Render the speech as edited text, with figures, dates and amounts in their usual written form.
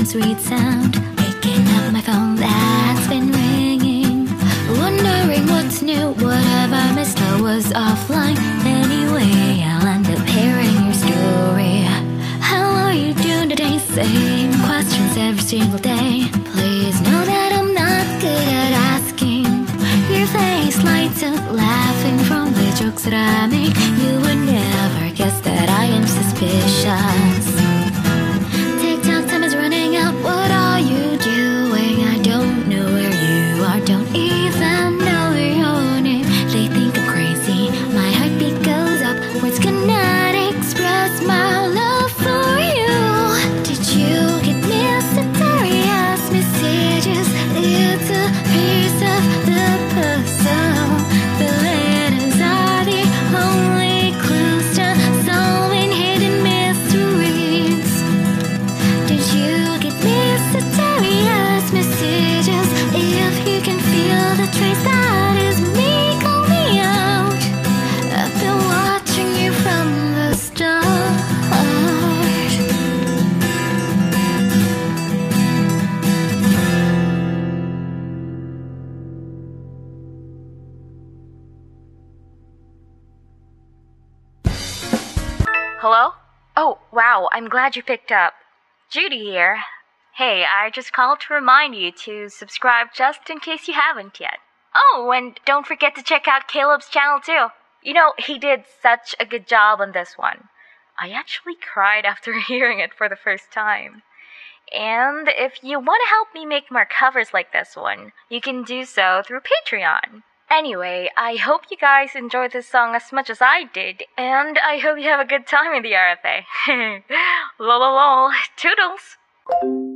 sweet sound. Picking up my phone that's been ringing, wondering what's new, what have I missed? I was offline anyway. I'll end up hearing your story. How are you doing today? Same questions every single day. Please know that I'm not good at asking. Your face lights up laughing from the jokes that I make. You would never guess that I am suspicious. TikTok time is running out. What are you doing? I don't know where you are. Don't even know your name. They think I'm crazy. My heartbeat goes up. Words cannot express my love for you. Did you get mysterious messages? It's a piece of the puzzle. The letters are the only clues to solving hidden mysteries. Did you get mysterious messages? If you can feel the trace, that is me, call me out. I've been watching you from the start. Hello? Oh, wow, I'm glad you picked up. Judy here. Hey, I just called to remind you to subscribe just in case you haven't yet. Oh, and don't forget to check out Caleb's channel too. You know, he did such a good job on this one. I actually cried after hearing it for the first time. And if you want to help me make more covers like this one, you can do so through Patreon. Anyway, I hope you guys enjoyed this song as much as I did, and I hope you have a good time in the RFA. Lol, toodles!